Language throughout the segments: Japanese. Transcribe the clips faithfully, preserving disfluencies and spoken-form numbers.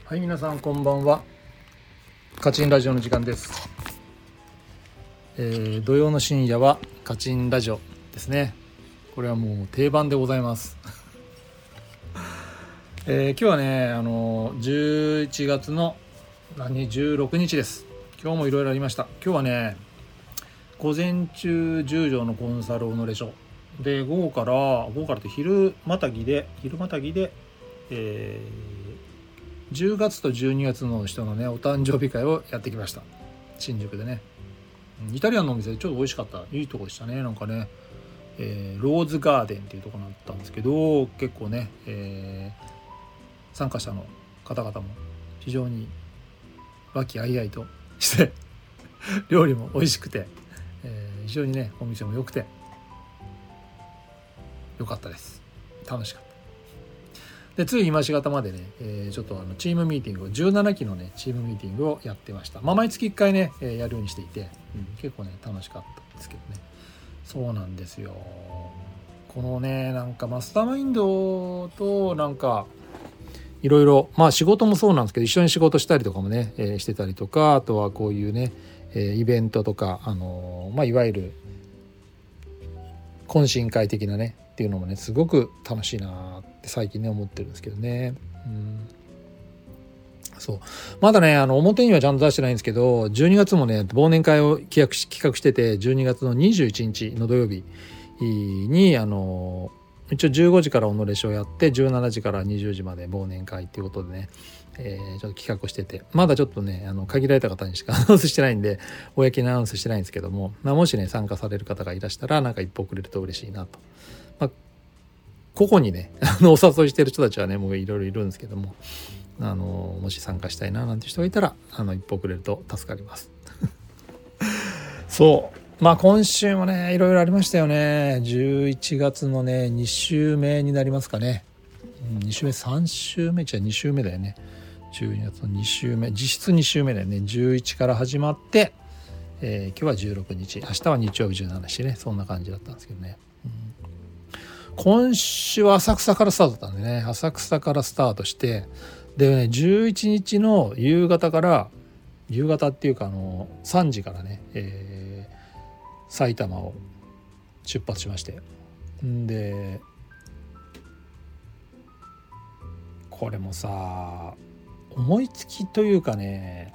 はい、皆さんこんばんは。カチンラジオの時間です。えー、土曜の深夜はカチンラジオですね。これはもう定番でございます、えー、今日はねあのじゅういちがつの何じゅうろくにちです。今日もいろいろありました。今日はね午前中じゅうじょうのコンサルオノレショで、午後から午後からって昼またぎで昼またぎで、えー、じゅうがつとじゅうにがつの人のねお誕生日会をやってきました。新宿でね、イタリアンのお店でちょっと美味しかった、いいとこでしたね。なんかね、えー、ローズガーデンっていうところだったんですけど、結構ね、えー、参加者の方々も非常に和気あいあいとして料理も美味しくて、えー、非常にねお店も良くて良かったです。楽しかった。でつい今しがたまでね、えー、ちょっとあのチームミーティングをじゅうななきのねチームミーティングをやってました。まあ毎月いっかいね、えー、やるようにしていて、うん、結構ね楽しかったんですけどね。そうなんですよ。このねなんかマスターマインドとなんかいろいろまあ仕事もそうなんですけど、一緒に仕事したりとかもね、えー、してたりとか、あとはこういうね、えー、イベントとかあのー、まあいわゆる懇親会的なねっていうのもねすごく楽しいなって最近ね思ってるんですけどね。うん、そうまだねあの表にはちゃんと出してないんですけど、じゅうにがつもね忘年会を企画し企画してて、じゅうにがつのにじゅういちにちの土曜日にあの一応じゅうごじからオノレシをやって、じゅうしちじからにじゅうじまで忘年会っていうことでね、えー、ちょっと企画をしてて、まだちょっとねあの限られた方にしかアナウンスしてないんで公にアナウンスしてないんですけども、まあ、もしね参加される方がいらしたらなんか一歩くれると嬉しいなと。まあ、個々にねあのお誘いしてる人たちはねもういろいろいるんですけども、あのもし参加したいななんて人がいたらあの一歩くれると助かりますそうまあ今週もねいろいろありましたよね。じゅういちがつのねに週目になりますかね。に週目さん週目じゃに週目だよね。じゅうにがつのに週目、実質に週目だよね。じゅういちから始まって、えー、今日はじゅうろくにち、明日は日曜日じゅうしちにちね、そんな感じだったんですけどね。うん、今週は浅草からスタートだったんでね、浅草からスタートして、でねじゅういちにちの夕方から夕方っていうかあのさんじからね、えー、埼玉を出発しまして、んでこれもさ思いつきというかね、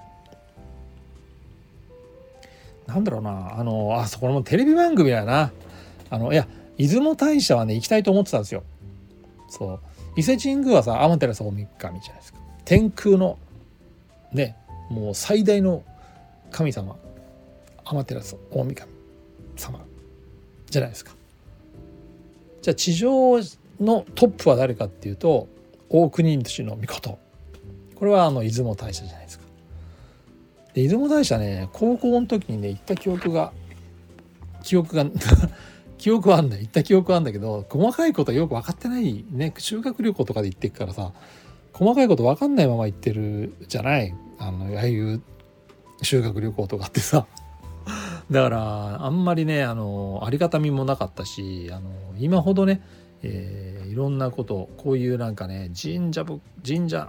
なんだろうな、あのあそこもテレビ番組だよな。あのいや出雲大社はね行きたいと思ってたんですよ。そう伊勢神宮はさ天照大神じゃないですか。天空のねもう最大の神様天照大神様じゃないですか。じゃあ地上のトップは誰かっていうと大国主の御事、これはあの出雲大社じゃないですか。で出雲大社ね高校の時にね行った記憶が記憶が記憶はあんだよ行った記憶はあるんだけど、細かいことはよく分かってないね。修学旅行とかで行ってくからさ細かいこと分かんないまま行ってるじゃない、あのああいう修学旅行とかってさだからあんまりねあのありがたみもなかったし、あの今ほどね、えー、いろんなことこういうなんかね神社ぶ神社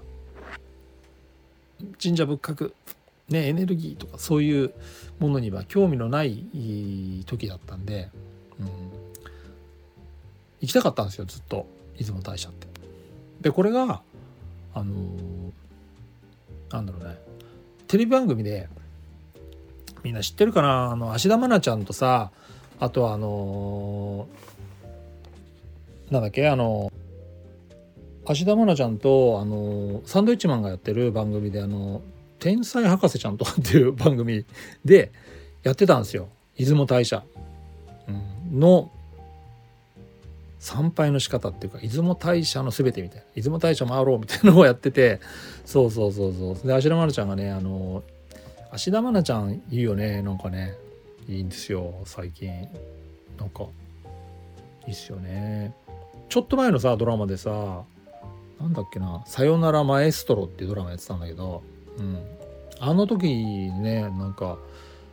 神社仏閣ねエネルギーとかそういうものには興味のない時だったんで、うん、行きたかったんですよずっと出雲大社って。でこれがあのなんだろうねテレビ番組でみんな知ってるかな、あの芦田愛菜ちゃんとさ、あとはあのなんだっけあの芦田愛菜ちゃんとあのサンドイッチマンがやってる番組であの天才博士ちゃんとかっていう番組でやってたんですよ。出雲大社の参拝の仕方っていうか出雲大社のすべてみたいな、出雲大社回ろうみたいなのをやってて、そうそうそうそうで芦田愛菜ちゃんがねあの芦田愛菜ちゃんいいよね、なんかねいいんですよ最近、なんかいいっすよね。ちょっと前のさドラマでさなんだっけな、さよならマエストロっていうドラマやってたんだけど、うん、あの時ねなんか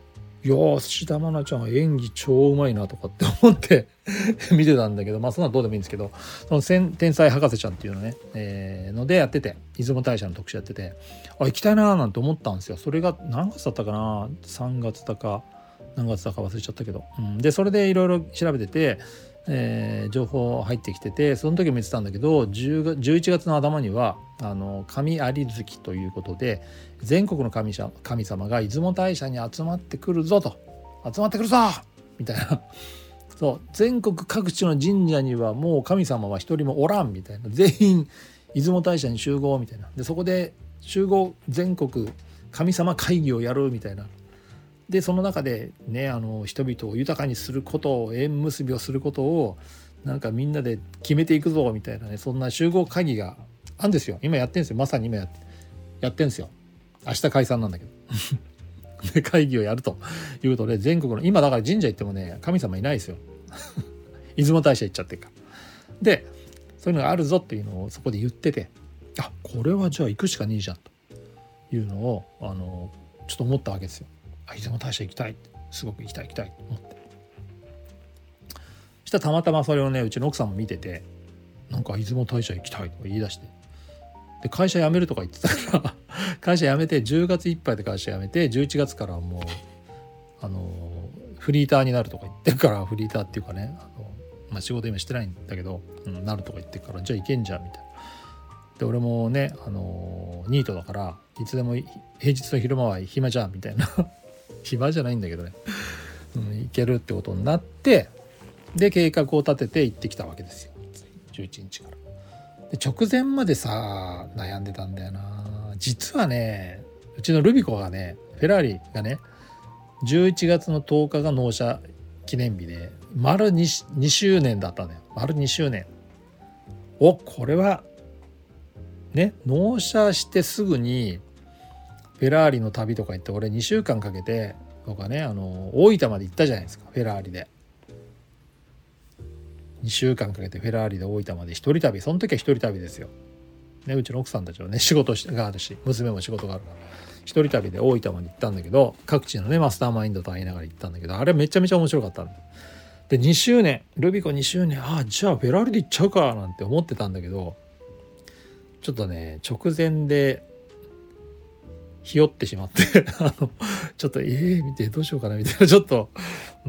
いやー芦田愛菜ちゃん演技超うまいなとかって思って見てたんだけど、まあそんなのどうでもいいんですけど、その天才博士ちゃんっていうのね、えー、のでやってて、出雲大社の特集やってて、あ行きたいなーなんて思ったんですよ。それが何月だったかな、さんがつだか何月だか忘れちゃったけど、うん、でそれでいろいろ調べてて、えー、情報入ってきてて、その時も言ってたんだけど、じゅういちがつの頭にはあの神有月ということで、全国の 神, 神様が出雲大社に集まってくるぞと、集まってくるぞみたいな、そう全国各地の神社にはもう神様は一人もおらんみたいな、全員出雲大社に集合みたいな、でそこで集合全国神様会議をやるみたいな、でその中でね、あの人々を豊かにすることを、縁結びをすることをなんかみんなで決めていくぞみたいなね、そんな集合会議があるんですよ。今やってんですよ。まさに今やってやってんですよ。明日解散なんだけどで会議をやるということで、全国の今だから神社行ってもね神様いないですよ出雲大社行っちゃってるから。でそういうのがあるぞっていうのをそこで言ってて、あこれはじゃあ行くしかねえじゃんというのをあのちょっと思ったわけですよ。あ出雲大社行きたい、すごく行きたい行きたいと思って、そしたらたまたまそれをねうちの奥さんも見てて、なんか出雲大社行きたいとか言い出して、で会社辞めるとか言ってたから会社辞めてじゅうがついっぱいで会社辞めて、じゅういちがつからもうあのフリーターになるとか言ってるから、フリーターっていうかね、あの、まあ、仕事今してないんだけど、うん、なるとか言ってるから、じゃあ行けんじゃんみたいな。で俺もねあのニートだからいつでも平日の昼間は暇じゃんみたいな暇じゃないんだけどね、うん、行けるってことになって、で計画を立てて行ってきたわけですよ、じゅういちにちから。で直前までさ悩んでたんだよな。実はねうちのルビコがね、フェラーリがねじゅういちがつのとおかが納車記念日で丸 2, にしゅうねんだったんだよ。丸にしゅうねん。おこれはね納車してすぐにフェラーリの旅とか行って、俺にしゅうかんかけて僕はねあの大分まで行ったじゃないですか、フェラーリでにしゅうかんかけてフェラーリで大分まで一人旅。その時は一人旅ですよ、ね、うちの奥さんたちはね仕事があるし、娘も仕事があるから一人旅で大分まで行ったんだけど、各地のねマスターマインドと会いながら行ったんだけど、あれめちゃめちゃ面白かったんだ。でにしゅうねんルビコにしゅうねん、ああじゃあフェラーリで行っちゃうかなんて思ってたんだけど、ちょっとね直前でひよってしまってあのちょっとええー、見てどうしようかなみたいな、ちょっと、うん、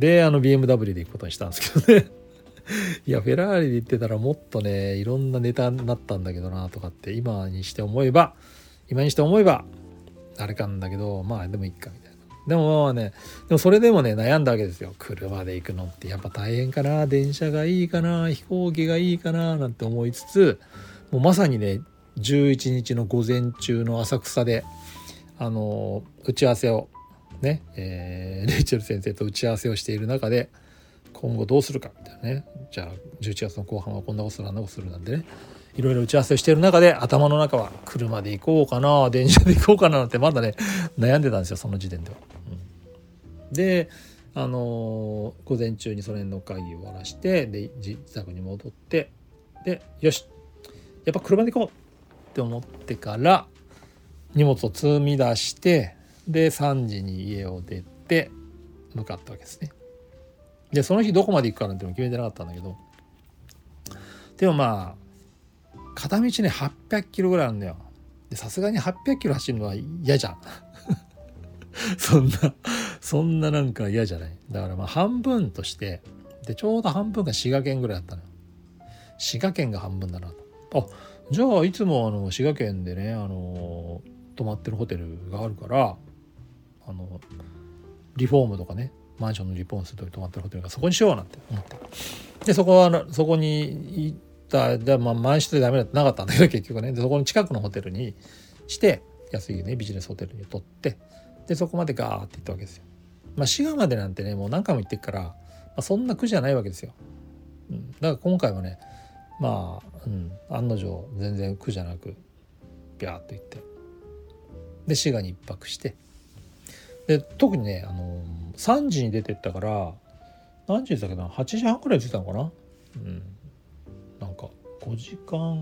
であの ビーエムダブリュー で行くことにしたんですけどねいやフェラーリで行ってたらもっとねいろんなネタになったんだけどなとかって今にして思えば今にして思えばあれかんだけど、まあでもいいかみたいな。でもまあね、でもそれでもね悩んだわけですよ。車で行くのってやっぱ大変かな、電車がいいかな、飛行機がいいかななんて思いつつ、もうまさにねじゅういちにちの午前中の浅草であの打ち合わせをね、えー、レイチェル先生と打ち合わせをしている中で、今後どうするかみたいなね、じゃあじゅういちがつの後半はこんなことするあんなことするなんてね、いろいろ打ち合わせをしている中で頭の中は車で行こうかな電車で行こうかなってまだね悩んでたんですよ、その時点では、うん、であのー、午前中にその辺の会議を終わらしてで自宅に戻って、でよしやっぱ車で行こうって思ってから荷物を積み出して、でさんじに家を出て向かったわけですね。でその日どこまで行くかなんても決めてなかったんだけど、でもまあ片道ねはっぴゃくキロぐらいあるんだよ。でさすがにはっぴゃくキロ走るのは嫌じゃんそんなそんななんか嫌じゃない。だからまあ半分として、でちょうど半分が滋賀県ぐらいだったのよ。滋賀県が半分だなと。あじゃあいつもあの滋賀県でねあの泊まってるホテルがあるから、あのリフォームとかねマンションのリフォームするとき泊まってるホテルがそこにしようなんて思って、でそこはそこに行ったで、まあ、満室でダメだってなかったんだけど結局ね、でそこの近くのホテルにして安いねビジネスホテルに取って、でそこまでガーって行ったわけですよ。まあ滋賀までなんてねもう何回も行ってるから、まあ、そんな苦じゃないわけですよ、うん、だから今回はねまあ、うん、案の定全然苦じゃなくビャーっと行って、で滋賀に一泊して、で特にねあのさんじに出てったから何時だっけな、はちじはんくらい着いたのかな、うん、なんかごじかん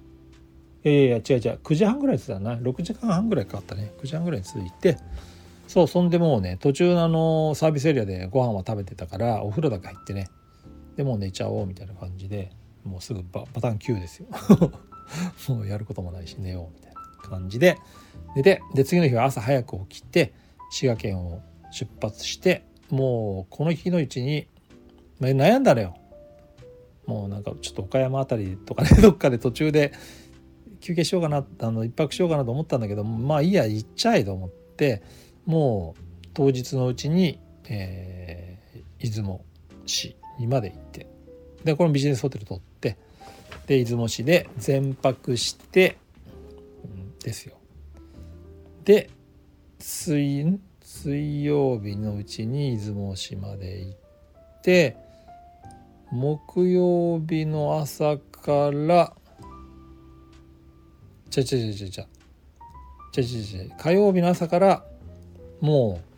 いやいや違う違うくじはんぐらい着いたな、ろくじかんはんぐらいかかったね。くじはんぐらいに着いて、 そうそんでもうね途中のあのサービスエリアでご飯は食べてたからお風呂だけ入ってね、でもう寝ちゃおうみたいな感じで、もうすぐパターンきゅうですよもうやることもないし寝ようみたいな感じで寝て、で次の日は朝早く起きて滋賀県を出発して、もうこの日のうちに、まあ、悩んだのよ。もうなんかちょっと岡山あたりとかねどっかで途中で休憩しようかな、あの一泊しようかなと思ったんだけど、まあいいや行っちゃえと思って、もう当日のうちに、えー、出雲市にまで行って、でこのビジネスホテル取って、で出雲市で全泊して、うん、ですよ。で水水曜日のうちに出雲市まで行って、木曜日の朝からちゃちゃちゃちゃちゃちゃちゃちゃ火曜日の朝からもう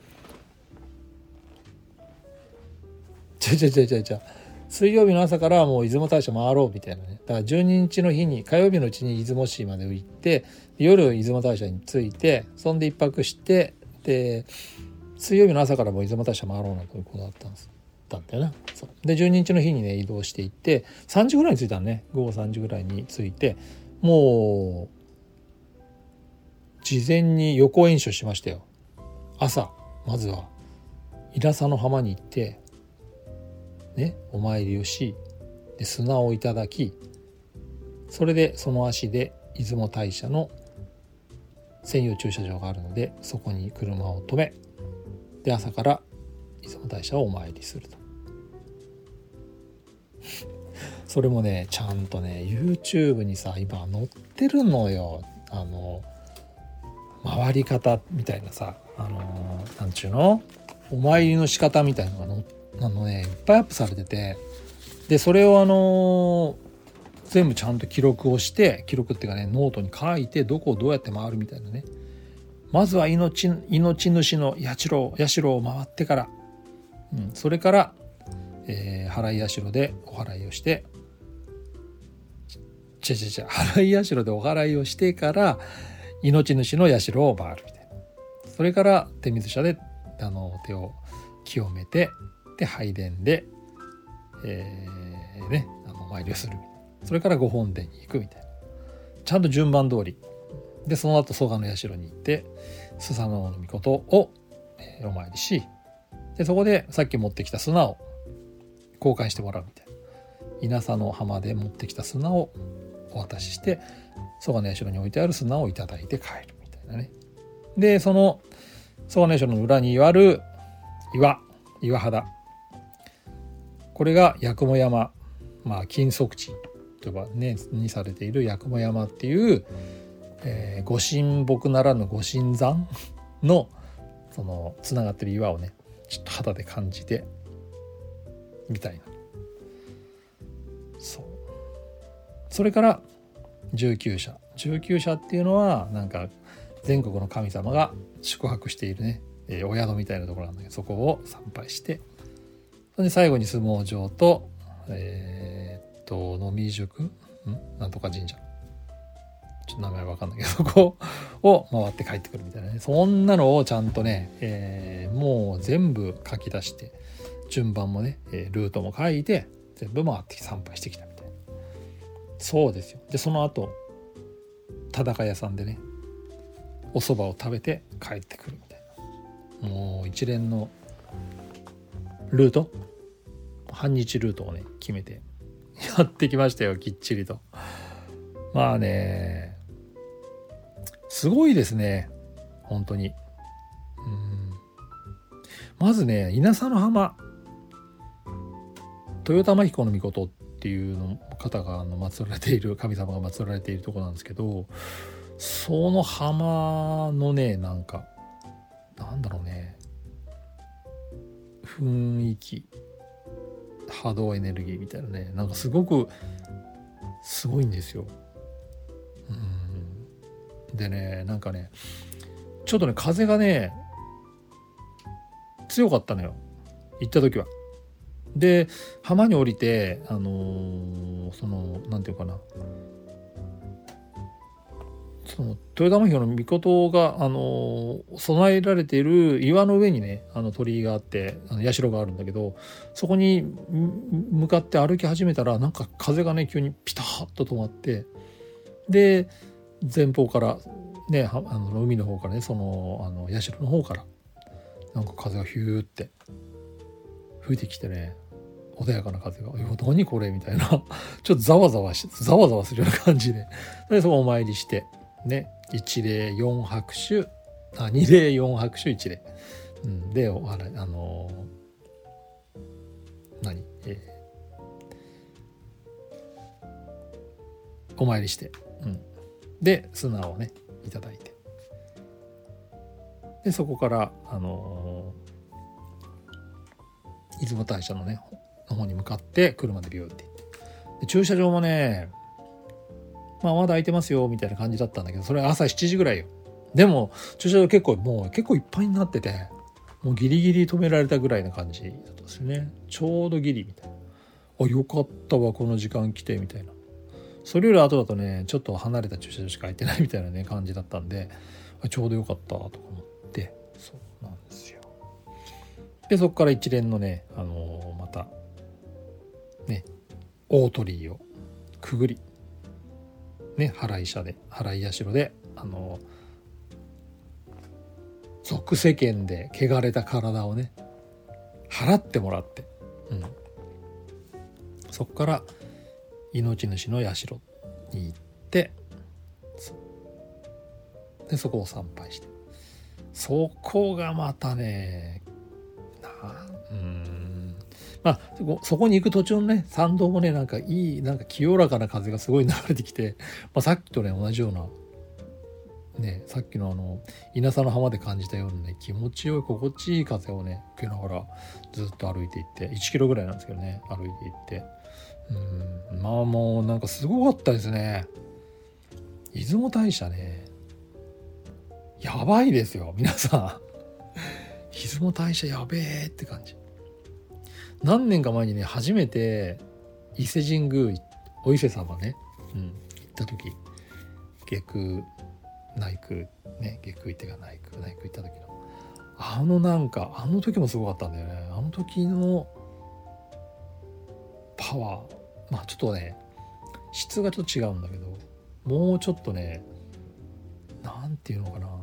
ちゃちゃちゃちゃちゃ水曜日の朝からもう出雲大社回ろうみたいなね。だからじゅうににちの日に火曜日のうちに出雲市まで行って、夜出雲大社に着いて、そんで一泊して、で水曜日の朝からもう出雲大社回ろうなということだったんですだったよな。そうでじゅうににちの日にね移動していって、さんじぐらいに着いたのね。午後さんじぐらいに着いて、もう事前に予行演習しましたよ。朝まずは稲佐の浜に行ってね、お参りをし、で砂をいただき、それでその足で出雲大社の専用駐車場があるので、そこに車を止め、で朝から出雲大社をお参りするとそれもねちゃんとね YouTube にさ今載ってるのよ。あの回り方みたいなさ、あのなんちゅうのお参りの仕方みたいなのが載ってあのねいっぱいアップされてて、でそれをあの全部ちゃんと記録をして、記録っていうかねノートに書いて、どこをどうやって回るみたいなね。まずは命命主の社社を回ってから、うん、それから、えー、払い社でお祓いをして、ちゃちゃちゃ払い社でお祓いをしてから命主の社を回るみたいな。それから手水舎であの手を清めて、で拝殿で、えー、ねあの参りをする。それからご本殿に行くみたいな、ちゃんと順番通りで、その後蘇我の社に行ってスサノオノミコトを、えー、お参りし、でそこでさっき持ってきた砂を交換してもらうみたいな。稲佐の浜で持ってきた砂をお渡しして、蘇我の社に置いてある砂をいただいて帰るみたいなね。でその蘇我の社の裏にある岩岩肌、これが八雲山、まあ金足地とばねにされている八雲山っていう、えー、ご神木ならぬご神山のそのつながってる岩をねちょっと肌で感じてみたいな。そうそれからじゅうきゅう社じゅうきゅう社っていうのはなんか全国の神様が宿泊しているね、えー、お宿みたいなところなんだけど、そこを参拝して、それで最後に相撲場とえー、っと野見宿んなんとか神社、ちょっと名前わかんないけど、そこを回って帰ってくるみたいなね。そんなのをちゃんとね、えー、もう全部書き出して、順番もねルートも書いて全部回って参拝してきたみたいな。そうですよ。でその後田中屋さんでねお蕎麦を食べて帰ってくるみたいな、もう一連のルート、半日ルートをね決めてやってきましたよ、きっちりと。まあねすごいですね本当に。うんまずね稲佐の浜、豊玉彦の命っていうの方が祀られている、神様が祀られているところなんですけど、その浜のねなんかなんだろうね雰囲気、波動エネルギーみたいなね、なんかすごくすごいんですよ。うんでねなんかねちょっとね風がね強かったのよ行った時は。で浜に降りてあのー、そのなんていうかな、 その豊玉姫の命があの備えられている岩の上にねあの鳥居があってあの社があるんだけど、そこに向かって歩き始めたらなんか風がね急にピタッと止まって、で前方からねあの海の方からねそのあの社の方からなんか風がヒューって吹いてきてね、穏やかな風が「いや何これ」みたいなちょっとざわざわしざわざわするような感じで、でそこお参りしてね、一礼四拍手、あ二礼四拍手一礼、うん、でおあれあのー、何、えー、お参りして、うん、で砂をねいただいて、でそこからあのー、出雲大社のねの方に向かって車でビューって行って、で駐車場もねまあまだ空いてますよみたいな感じだったんだけど、それ朝しちじぐらいよ。でも駐車場結構もう結構いっぱいになってて、もうギリギリ止められたぐらいな感じだったんですよね。ちょうどギリみたいな。あ、よかったわこの時間来てみたいな。それより後だとねちょっと離れた駐車場しか空いてないみたいなね感じだったんで、ちょうどよかったとか思って、そうなんですよ。でそこから一連のねあのー、またね大鳥居をくぐりね、払い社で払い社であの俗世間で汚れた体をね払ってもらって、うん、そこから命主の社に行って、でそこを参拝して、そこがまたねなうんまあ、そこに行く途中のね参道もねなんかいいなんか清らかな風がすごい流れてきて、まあ、さっきとね同じようなねさっきのあの稲佐の浜で感じたようなね気持ちよい心地いい風をね受けながらずっと歩いていって、いちキロぐらいなんですけどね歩いていって、うんまあもうなんかすごかったですね。出雲大社ねやばいですよ皆さん出雲大社やべえって感じ。何年か前にね初めて伊勢神宮お伊勢様ね、うん、行った時下空内空ね下空ってか内空内空行った時のあのなんかあの時もすごかったんだよね。あの時のパワーまあちょっとね質がちょっと違うんだけど、もうちょっとねなんていうのかな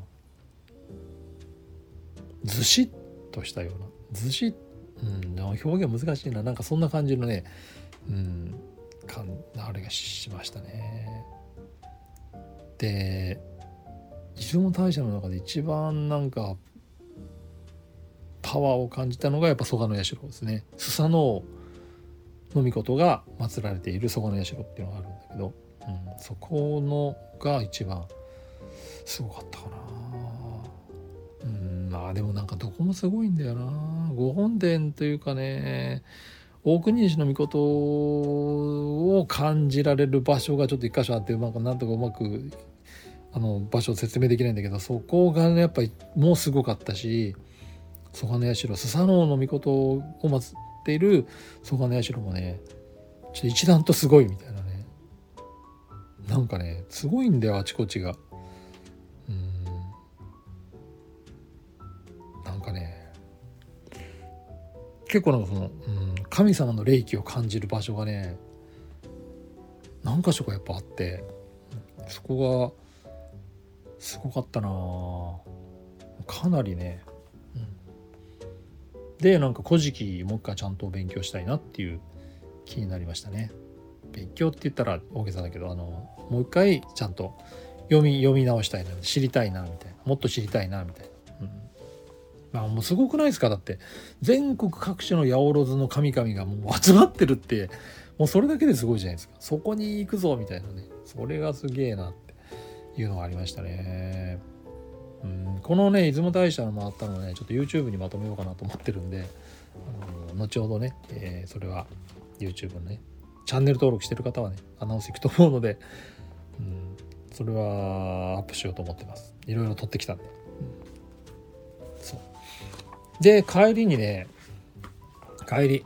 ずしっとしたようなずしっうん、表現難しいな、なんかそんな感じのね、うん、かあれがしましたね。で、出雲大社の中で一番なんかパワーを感じたのがやっぱ蘇我社ですね。スサノオノミコトが祀られている蘇我社っていうのがあるんだけど、うん、そこのが一番すごかったかな。うん、まあでもなんかどこもすごいんだよな。御本殿というかね大国主の御事を感じられる場所がちょっと一箇所あって、なんかなんとかうまくあの場所を説明できないんだけど、そこがねやっぱりもうすごかったし、蘇我社スサノオノミコトを祀っている蘇我社もねちょっと一段とすごいみたいなね、なんかねすごいんだよあちこちが。うんなんかね結構なんかその、うん、神様の霊気を感じる場所がね何箇所かやっぱあって、そこがすごかったなかなりね、うん、でなんか古事記もう一回ちゃんと勉強したいなっていう気になりましたね。勉強って言ったら大げさだけど、あのもう一回ちゃんと読み読み直したいな、知りたいなみたいな、もっと知りたいなみたいな、うんまあ、もうすごくないですか。だって全国各地の八百万の神々がもう集まってるって、もうそれだけですごいじゃないですか。そこに行くぞみたいなね、それがすげえなっていうのがありましたね。うんこのね出雲大社の回ったのねちょっと YouTube にまとめようかなと思ってるんで、あの後ほどね、えー、それは YouTube のねチャンネル登録してる方はねアナウンスいくと思うので、うん、それはアップしようと思ってます。いろいろ撮ってきたんで、うん、そうで帰りにね帰り、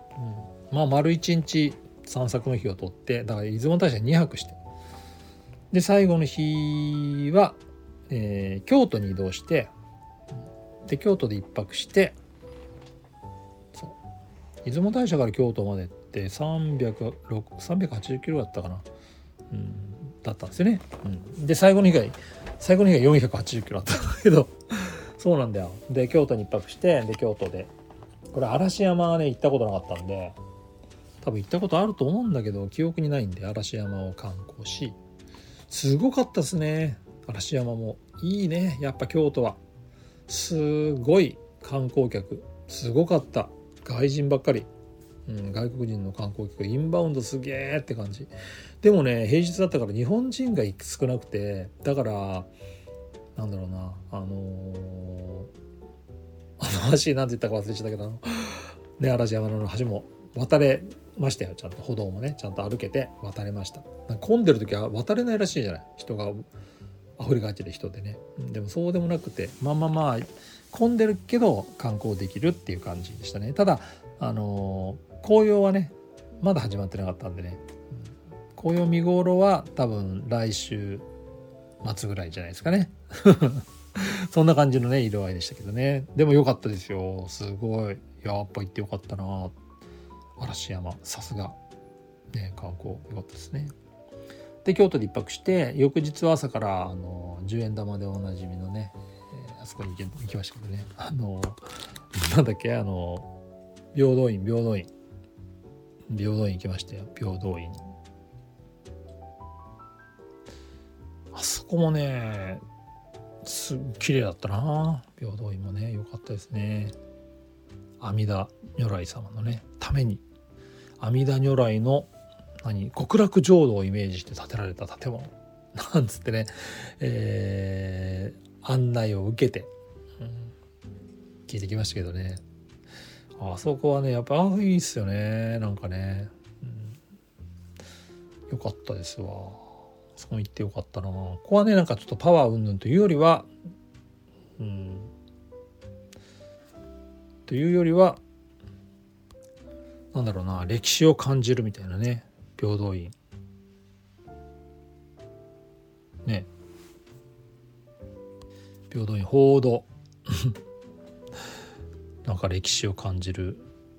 うん、まあ丸一日散策の日を取って、だから出雲大社にはくしてで最後の日は、えー、京都に移動して、で京都で一泊して、そう出雲大社から京都までってさんびゃくはちじゅっキロだったかな、うん、だったんですよね、うん、で最後の日が最後の日がよんひゃくはちじゅっキロだったんだけどそうなんだよ。で京都に一泊して、で京都でこれ嵐山はね行ったことなかったんで、多分行ったことあると思うんだけど記憶にないんで、嵐山を観光し、すごかったですね。嵐山もいいね。やっぱ京都はすごい観光客すごかった。外人ばっかり、うん、外国人の観光客インバウンドすげーって感じ。でもね平日だったから日本人が少なくて、だからなんだろうな、あのー、あの橋なんて言ったか忘れちゃったけどね、嵐山の橋も渡れましたよ。ちゃんと歩道もねちゃんと歩けて渡れました。なんか混んでる時は渡れないらしいじゃない、人が溢れがちで人でね。でもそうでもなくて、まあまあまあ混んでるけど観光できるっていう感じでしたね。ただあのー、紅葉はねまだ始まってなかったんでね、紅葉見頃は多分来週末ぐらいじゃないですかねそんな感じのね色合いでしたけどね。でも良かったですよ。すごいやっぱ行ってよかったな。嵐山さすがね、観光良かったですね。で京都で一泊して、翌日は朝からあのじゅうえん玉でおなじみのね、えー、あそこに行きましたけどね、あのなんだっけ、あの平等院平等院平等院行きましたよ。平等院あそこもねす綺麗だったな。平等院もね良かったですね。阿弥陀如来様のねために、阿弥陀如来の何極楽浄土をイメージして建てられた建物なんつってね、えー、案内を受けて、うん、聞いてきましたけどね、あそこはねやっぱあいいっすよね。なんかね、うん、よかったですわ。そこ行ってよかったな。ここはねなんかちょっとパワー云々というよりは、うん、というよりはなんだろうな、歴史を感じるみたいなね。平等院ね、平等院報道なんか歴史を感じる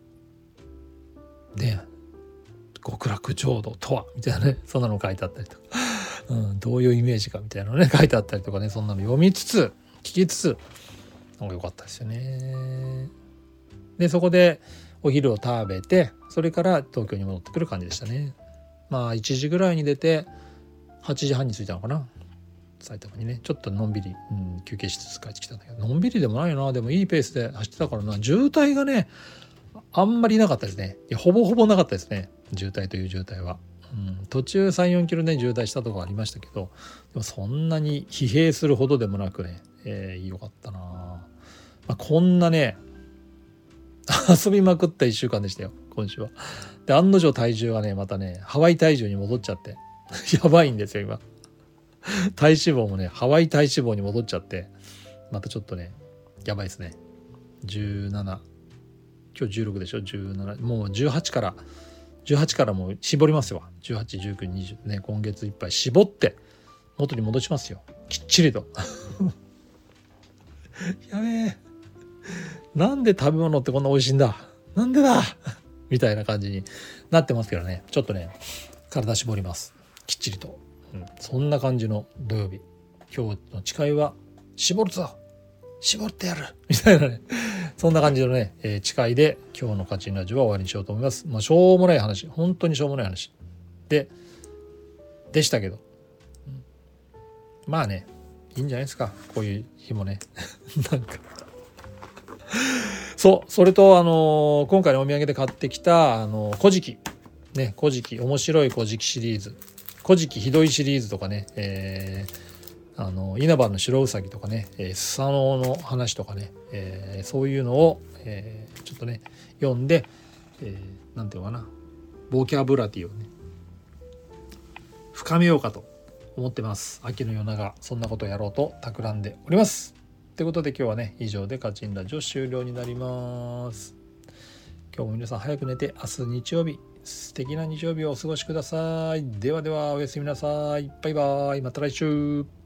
ね、極楽浄土とはみたいなね、そんなの書いてあったりとか、うん、どういうイメージかみたいなのね書いてあったりとかね、そんなの読みつつ聞きつつなんか良かったですよね。でそこでお昼を食べて、それから東京に戻ってくる感じでしたね。まあいちじぐらいに出てはちじはんに着いたのかな、埼玉にね。ちょっとのんびり、うん、休憩しつつ帰ってきたんだけど、のんびりでもないな。でもいいペースで走ってたからな。渋滞がねあんまりなかったですね。いやほぼほぼなかったですね、渋滞という渋滞は。うん、途中 さんよんキロね渋滞したとこありましたけど、でもそんなに疲弊するほどでもなくね、えー、よかったな、まあ、こんなね遊びまくったいっしゅうかんでしたよ今週は。で案の定体重はねまたねハワイ体重に戻っちゃってやばいんですよ今体脂肪もねハワイ体脂肪に戻っちゃって、またちょっとねやばいですね。じゅうなな、今日じゅうろくでしょ、じゅうなな、もうじゅうはちからじゅうはちからもう絞りますよ。じゅうはち、じゅうく、にじゅうね、今月いっぱい絞って元に戻しますよ、きっちりとやべえ、なんで食べ物ってこんな美味しいんだ、なんでだみたいな感じになってますけどね、ちょっとね体絞りますきっちりと、うん、そんな感じの土曜日。今日の誓いは絞るぞ、絞ってやるみたいなね、そんな感じのね、えー、誓いで今日のカチンラジオは終わりにしようと思います。まあしょうもない話、本当にしょうもない話ででしたけど、うん、まあねいいんじゃないですか、こういう日もねなんかそう、それとあのー、今回のお土産で買ってきたあのー、古事記ね、古事記面白い古事記シリーズ、古事記ひどいシリーズとかね、えー、あの稲葉の白うさぎとかね、えー、スサノオの話とかね、えー、そういうのを、えー、ちょっとね読んで、えー、なんていうのかな、ボキャブラティをね深めようかと思ってます。秋の夜長そんなことをやろうと企んでおります。ということで今日はね以上でカチンラジオ終了になります。今日も皆さん早く寝て、明日日曜日素敵な日曜日をお過ごしください。ではではおやすみなさい。バイバイ。また来週。